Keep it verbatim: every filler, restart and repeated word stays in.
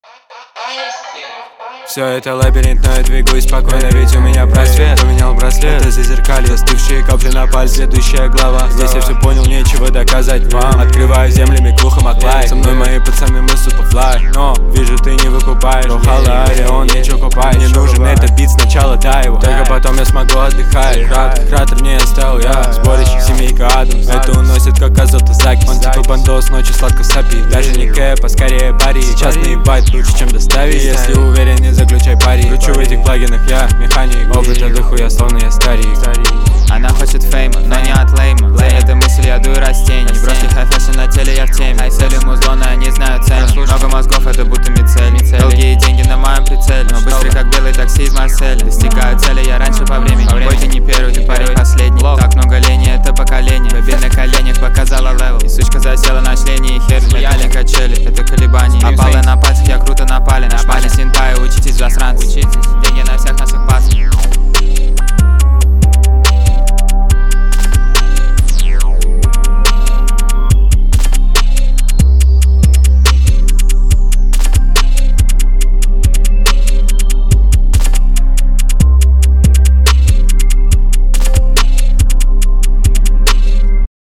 Все это лабиринт, но я двигаюсь спокойно, ведь у меня просвет. Поменял браслет, это зазеркалье, застывшие капли на пальце, следующая глава. Здесь я все понял, нечего доказать вам. Открываю землями глухо Маклай. Со мной мои пацаны, мы суперфлай. Но вижу, ты не выкупаешь. Рухала, он ничего купает. Мне нужен этот бит, сначала дай его, только потом я смогу отдыхать. Кратер, кратер мне оставил я. Сборище семейка Адамс. Это уносит как азот Азаки. Он типа бандос, ночью сладко сопит. Даже не кэп, а скорее пари. Сейчас наебать лучше, чем доставить. Если уверен, не заключай пари. Кручу в этих плагинах я механик. Опыта дохуя, словно я старик. Она хочет фейма, но не от лейма. За этой мыслью я дую растения. Не броски хай-фэшн, на теле я в теме. Цели музло, но я не знаю цену. Много мозгов, это будто мицель. Долгие деньги на моем прицеле, но быстрый как белый такси из Марселя. Достигаю цели я раньше по времени. Бой, ты не первый, ты парень последний. Так много лени, это поколение. Бобин на коленях показала левел. И сучка засела на члене и хер. Реально качели, это колебания. Опала на пальцах, я